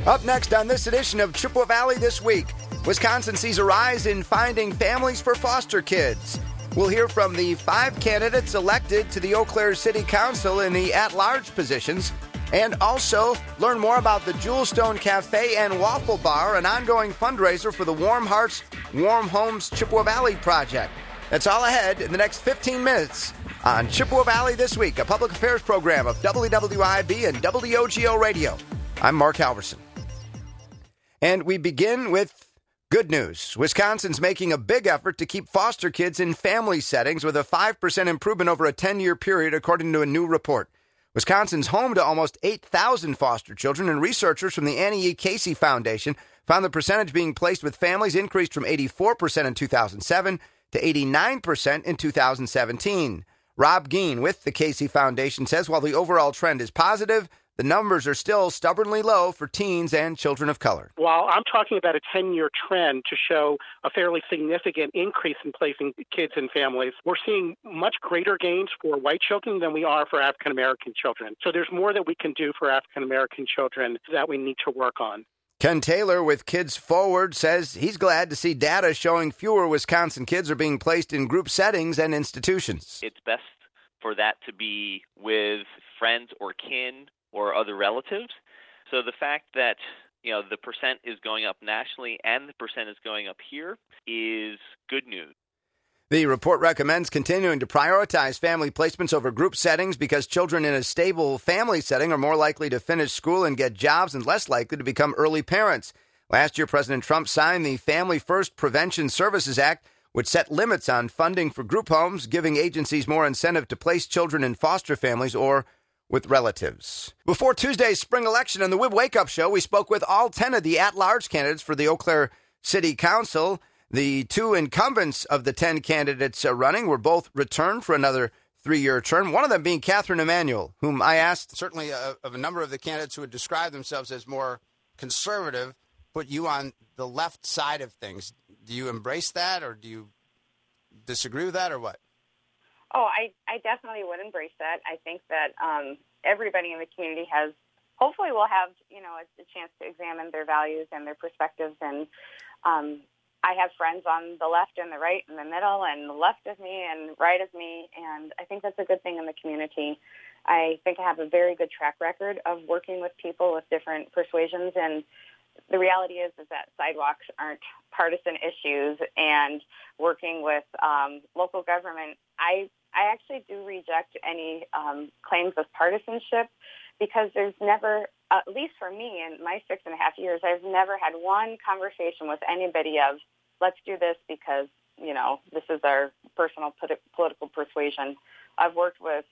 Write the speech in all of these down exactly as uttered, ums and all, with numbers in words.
Up next on this edition of Chippewa Valley This Week, Wisconsin sees a rise in finding families for foster kids. We'll hear from the five candidates elected to the Eau Claire City Council in the at-large positions, and also learn more about the Jewelstone Cafe and Waffle Bar, an ongoing fundraiser for the Warm Hearts, Warm Homes Chippewa Valley Project. That's all ahead in the next fifteen minutes on Chippewa Valley This Week, a public affairs program of W W I B and W O G O Radio. I'm Mark Halverson. And we begin with good news. Wisconsin's making a big effort to keep foster kids in family settings with a five percent improvement over a ten-year period, according to a new report. Wisconsin's home to almost eight thousand foster children, and researchers from the Annie E. Casey Foundation found the percentage being placed with families increased from eighty-four percent in two thousand seven to eighty-nine percent in two thousand seventeen. Rob Geen with the Casey Foundation says while the overall trend is positive, the numbers are still stubbornly low for teens and children of color. While I'm talking about a ten-year trend to show a fairly significant increase in placing kids in families, we're seeing much greater gains for white children than we are for African-American children. So there's more that we can do for African-American children that we need to work on. Ken Taylor with Kids Forward says he's glad to see data showing fewer Wisconsin kids are being placed in group settings and institutions. It's best for that to be with friends or kin or other relatives. So the fact that, you know, the percent is going up nationally and the percent is going up here is good news. The report recommends continuing to prioritize family placements over group settings because children in a stable family setting are more likely to finish school and get jobs and less likely to become early parents. Last year, President Trump signed the Family First Prevention Services Act, which set limits on funding for group homes, giving agencies more incentive to place children in foster families or with relatives. Before Tuesday's spring election on the W I B Wake Up Show, we spoke with all ten of the at-large candidates for the Eau Claire City Council. The two incumbents of the ten candidates running were both returned for another three-year term, one of them being Catherine Emanuel, whom I asked, certainly uh, of a number of the candidates who would describe themselves as more conservative, put you on the left side of things. Do you embrace that, or do you disagree with that, or what? Oh, I, I definitely would embrace that. I think that um, everybody in the community has, hopefully will have, you know, a, a chance to examine their values and their perspectives. And um, I have friends on the left and the right and the middle and the left of me and right of me. And I think that's a good thing in the community. I think I have a very good track record of working with people with different persuasions. And the reality is, is that sidewalks aren't partisan issues, and working with um, local government, I I actually do reject any um, claims of partisanship, because there's never, at least for me in my six and a half years, I've never had one conversation with anybody of, let's do this because, you know, this is our personal politi- political persuasion. I've worked with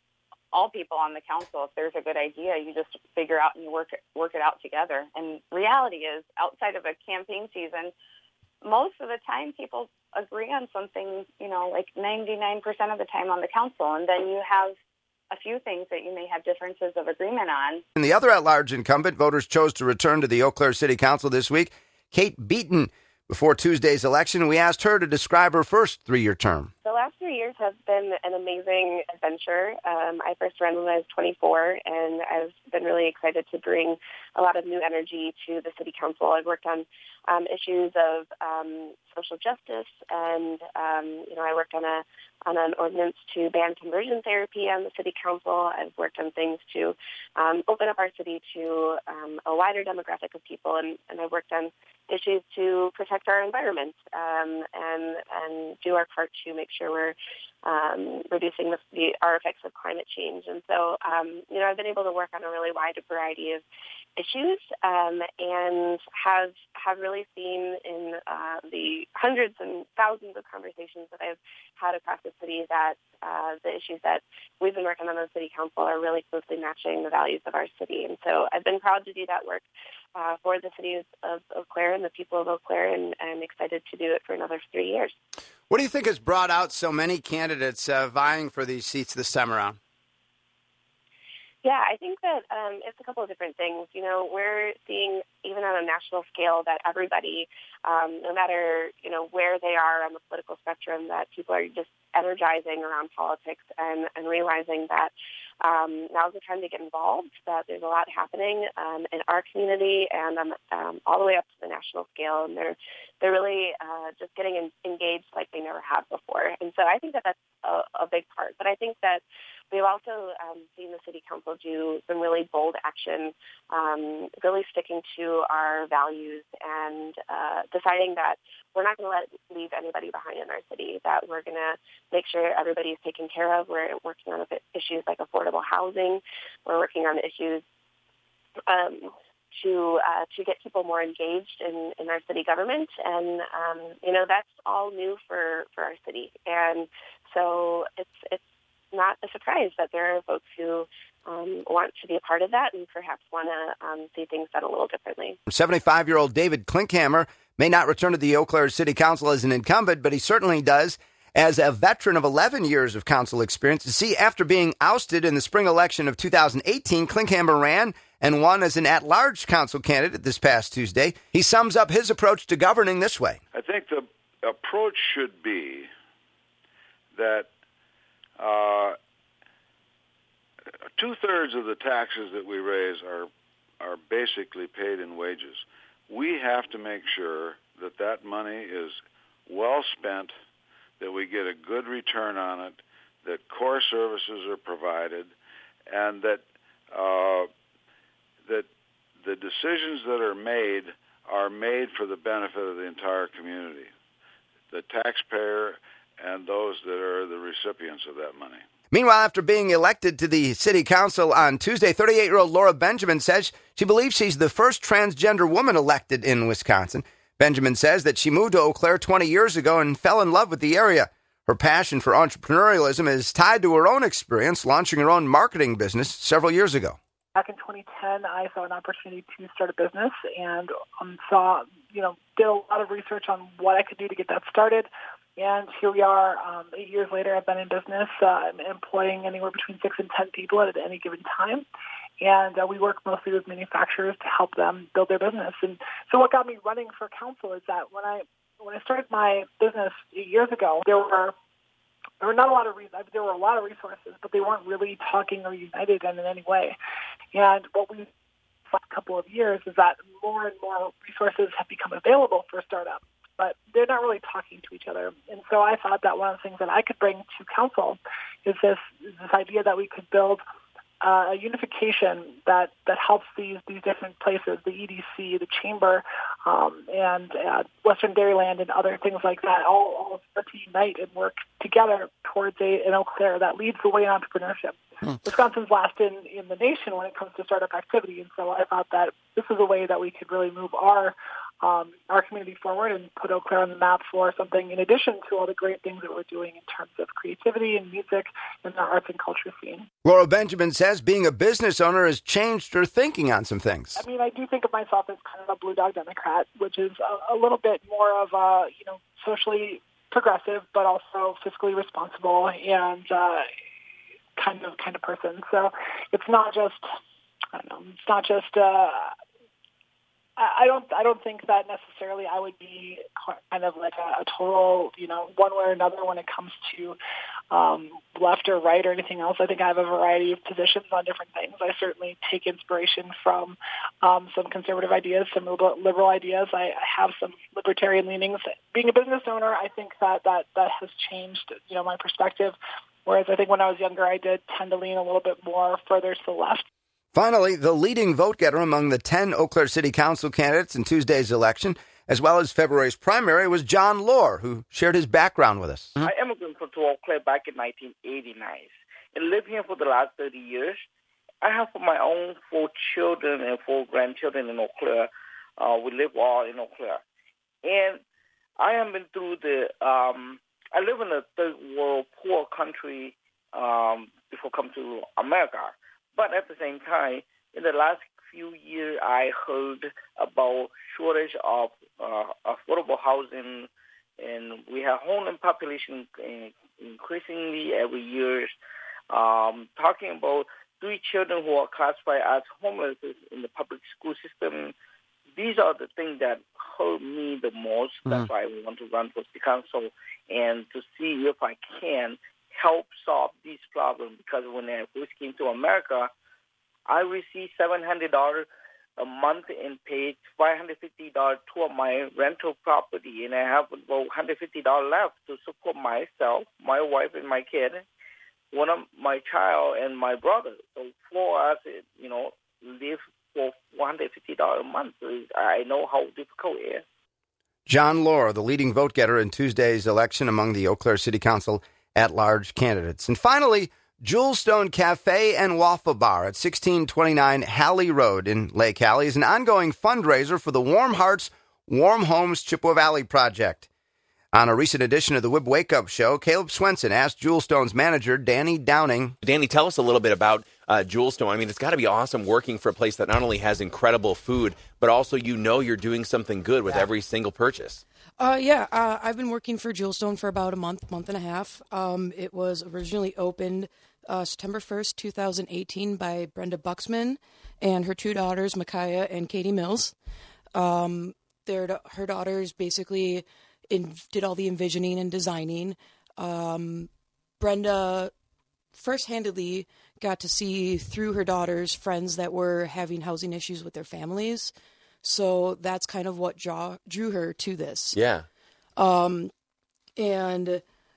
all people on the council. If there's a good idea, you just figure out and you work it, work it out together. And reality is, outside of a campaign season, most of the time people agree on something, you know, like ninety-nine percent of the time on the council. And then you have a few things that you may have differences of agreement on. And the other at-large incumbent, voters chose to return to the Eau Claire City Council this week, Kate Beaton. Before Tuesday's election, we asked her to describe her first three-year term. The last three years have been an amazing adventure. Um, I first ran when I was twenty-four, and I've been really excited to bring a lot of new energy to the city council. I've worked on um, issues of um, social justice, and um, you know, I worked on a on an ordinance to ban conversion therapy on the city council. I've worked on things to um, open up our city to um, a wider demographic of people, and, and I've worked on issues to protect our environment um, and and do our part to make sure we're um, reducing the, the our effects of climate change. And so, um, you know, I've been able to work on a really wide variety of issues um, and have have really seen in uh, the hundreds and thousands of conversations that I've had across the city that uh, the issues that we've been working on in the city council are really closely matching the values of our city. And so I've been proud to do that work uh, for the city of Eau Claire and the people of Eau Claire, and I'm excited to do it for another three years. What do you think has brought out so many candidates uh, vying for these seats this time around? Yeah, I think that um, it's a couple of different things. You know, we're seeing, even on a national scale, that everybody, um, no matter, you know, where they are on the political spectrum, that people are just energizing around politics and, and realizing that um, now's the time to get involved, that there's a lot happening um, in our community and um, um, all the way up to the national scale. And they're, they're really uh, just getting in, engaged like they never have before. And so I think that that's a, a big part. But I think that we've also um, seen the City Council do some really bold action, um, really sticking to our values and uh, deciding that we're not going to let leave anybody behind in our city, that we're going to make sure everybody is taken care of. We're working on issues like affordable housing. We're working on issues um, to uh, to get people more engaged in, in our city government. And, um, you know, that's all new for, for our city. And so it's it's not a surprise that there are folks who um, want to be a part of that and perhaps want to um, see things done a little differently. seventy-five-year-old David Klinkhammer may not return to the Eau Claire City Council as an incumbent, but he certainly does as a veteran of eleven years of council experience. You see, after being ousted in the spring election of two thousand eighteen, Klinkhammer ran and won as an at-large council candidate this past Tuesday. He sums up his approach to governing this way. I think the approach should be that Uh, two-thirds of the taxes that we raise are are basically paid in wages. We have to make sure that that money is well spent, that we get a good return on it, that core services are provided, and that uh, that the decisions that are made are made for the benefit of the entire community, the taxpayer and those that are the recipients of that money. Meanwhile, after being elected to the city council on Tuesday, thirty-eight-year-old Laura Benjamin says she believes she's the first transgender woman elected in Wisconsin. Benjamin says that she moved to Eau Claire twenty years ago and fell in love with the area. Her passion for entrepreneurialism is tied to her own experience launching her own marketing business several years ago. Back in twenty ten, I saw an opportunity to start a business and um, saw, you know, did a lot of research on what I could do to get that started. And here we are, um, eight years later. I've been in business. Uh, I'm employing anywhere between six and ten people at any given time. And uh, we work mostly with manufacturers to help them build their business. And so what got me running for council is that when I when I started my business eight years ago, there were there were not a lot of reasons. There were a lot of resources, but they weren't really talking or united in any way. And what we last couple of years is that more and more resources have become available for startups, but they're not really talking to each other. And so I thought that one of the things that I could bring to council is this is this idea that we could build uh, a unification that, that helps these these different places, the E D C, the Chamber, um, and uh, Western Dairyland and other things like that, all, all start to unite and work together towards a, an Eau Claire that leads the way in entrepreneurship. Hmm. Wisconsin's last in, in the nation when it comes to startup activity, and so I thought that this is a way that we could really move our Um, our community forward and put Eau Claire on the map for something in addition to all the great things that we're doing in terms of creativity and music and the arts and culture scene. Laura Benjamin says being a business owner has changed her thinking on some things. I mean, I do think of myself as kind of a blue dog Democrat, which is a, a little bit more of a, you know, socially progressive, but also fiscally responsible and uh, kind of kind of person. So it's not just, I don't know, it's not just uh, I don't. I don't think that necessarily I would be kind of like a, a total, you know, one way or another when it comes to um, left or right or anything else. I think I have a variety of positions on different things. I certainly take inspiration from um, some conservative ideas, some liberal ideas. I have some libertarian leanings. Being a business owner, I think that that that has changed, you know, my perspective. Whereas I think when I was younger, I did tend to lean a little bit more further to the left. Finally, the leading vote-getter among the ten Eau Claire City Council candidates in Tuesday's election, as well as February's primary, was John Lohr, who shared his background with us. I immigrated to Eau Claire back in nineteen eighty-nine and lived here for the last thirty years. I have my own four children and four grandchildren in Eau Claire. Uh, we live all in Eau Claire. And I have been through the, um, I live in a third world poor country um, before I come to America. But at the same time, in the last few years, I heard about shortage of uh, affordable housing, and we have homeless population increasingly every year. Um, talking about three children who are classified as homeless in the public school system. These are the things that hurt me the most. Mm-hmm. That's why I want to run for city council and to see if I can help solve these problems. Because when I first came to America, I received seven hundred dollars a month and paid five hundred fifty dollars toward my rental property, and I have about one hundred fifty dollars left to support myself, my wife, and my kid, one of my child, and my brother. So for us, you know, live for one hundred fifty dollars a month. I know how difficult it is. John Lohr, the leading vote getter in Tuesday's election among the Eau Claire City Council at-large candidates. And finally, Jewel Stone Cafe and Waffle Bar at sixteen twenty-nine Halley Road in Lake Hallie is an ongoing fundraiser for the Warm Hearts, Warm Homes Chippewa Valley Project. On a recent edition of the W I B Wake Up Show, Caleb Swenson asked Jewel Stone's manager, Danny Downing. Danny, tell us a little bit about uh, Jewel Stone. I mean, it's got to be awesome working for a place that not only has incredible food, but also you know you're doing something good with yeah. every single purchase. Uh, yeah, uh, I've been working for Jewel Stone for about a month, month and a half. Um, it was originally opened uh, September first, twenty eighteen by Brenda Buxman and her two daughters, Micaiah and Katie Mills. Um, their, her daughters basically in, did all the envisioning and designing. Um, Brenda first-handedly got to see through her daughters friends that were having housing issues with their families. So that's kind of what draw, drew her to this. Yeah. Um, and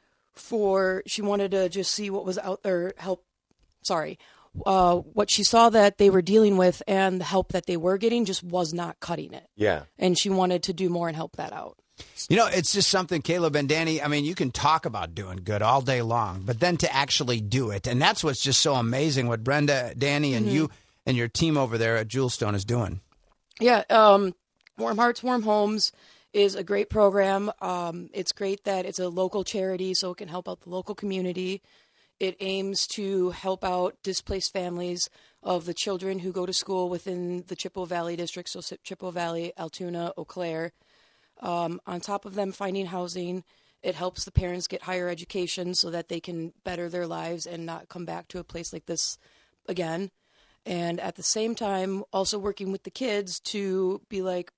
for, she wanted to just see what was out there, help, sorry, uh, what she saw that they were dealing with and the help that they were getting just was not cutting it. Yeah. And she wanted to do more and help that out. You know, it's just something, Caleb and Danny, I mean, you can talk about doing good all day long, but then to actually do it. And that's what's just so amazing what Brenda, Danny, and mm-hmm. you and your team over there at Jewel Stone is doing. Yeah, um, Warm Hearts, Warm Homes is a great program. Um, it's great that it's a local charity, so it can help out the local community. It aims to help out displaced families of the children who go to school within the Chippewa Valley District, so Chippewa Valley, Altoona, Eau Claire. Um, on top of them finding housing, it helps the parents get higher education so that they can better their lives and not come back to a place like this again. And at the same time, also working with the kids to be like,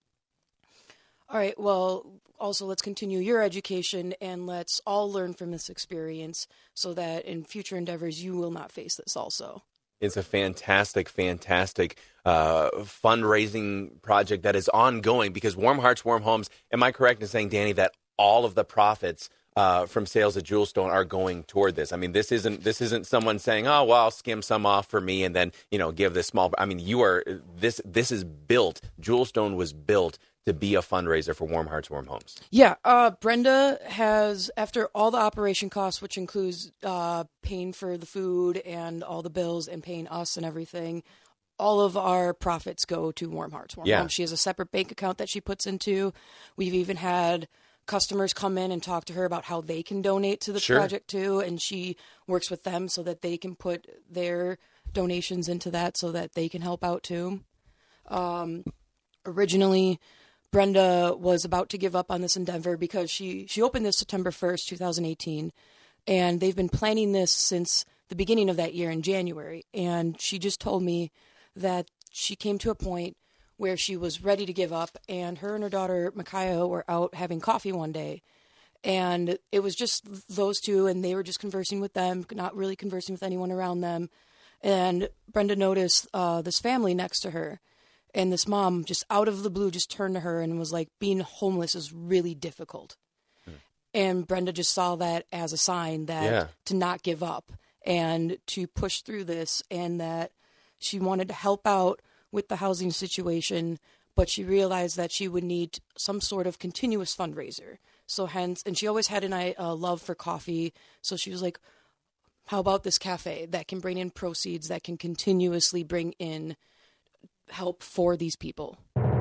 all right, well, also let's continue your education and let's all learn from this experience so that in future endeavors, you will not face this also. It's a fantastic, fantastic uh, fundraising project that is ongoing because Warm Hearts, Warm Homes, am I correct in saying, Danny, that all of the profits uh, from sales at Jewel Stone are going toward this? I mean, this isn't this isn't someone saying, oh, well, I'll skim some off for me and then, you know, give this small. I mean, you are this this is built. Jewel Stone was built to be a fundraiser for Warm Hearts, Warm Homes. Yeah. Uh, Brenda has, after all the operation costs, which includes uh, paying for the food and all the bills and paying us and everything, all of our profits go to Warm Hearts, Warm yeah. Homes. She has a separate bank account that she puts into. We've even had customers come in and talk to her about how they can donate to the sure. project too, and she works with them so that they can put their donations into that so that they can help out too. Um, originally, Brenda was about to give up on this endeavor because she, she opened this September first, twenty eighteen, and they've been planning this since the beginning of that year in January. And she just told me that she came to a point where she was ready to give up, and her and her daughter, Micaiah, were out having coffee one day. And it was just those two, and they were just conversing with them, not really conversing with anyone around them. And Brenda noticed uh, this family next to her. And this mom just out of the blue just turned to her and was like, being homeless is really difficult. Hmm. And Brenda just saw that as a sign that yeah. to not give up and to push through this, and that she wanted to help out with the housing situation, but she realized that she would need some sort of continuous fundraiser. So hence, and she always had an uh, love for coffee. So she was like, how about this cafe that can bring in proceeds, that can continuously bring in help for these people.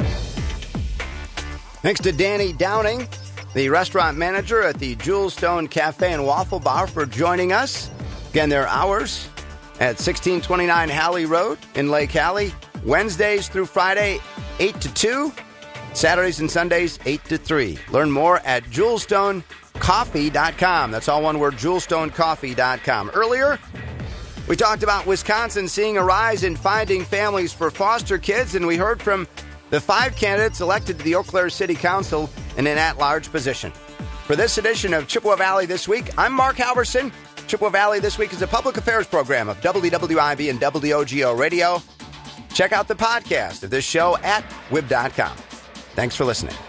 Thanks to Danny Downing, the restaurant manager at the Jewel Stone Cafe and Waffle Bar, for joining us. Again, their hours at sixteen twenty-nine Halley Road in Lake Hallie, Wednesdays through Friday, eight to two, Saturdays and Sundays, eight to three. Learn more at jewel stone coffee dot com. That's all one word, jewel stone coffee dot com. Earlier, We talked about Wisconsin seeing a rise in finding families for foster kids, and we heard from the five candidates elected to the Eau Claire City Council in an at-large position. For this edition of Chippewa Valley This Week, I'm Mark Halverson. Chippewa Valley This Week is a public affairs program of W W I B and W O G O Radio. Check out the podcast of this show at W I B dot com. Thanks for listening.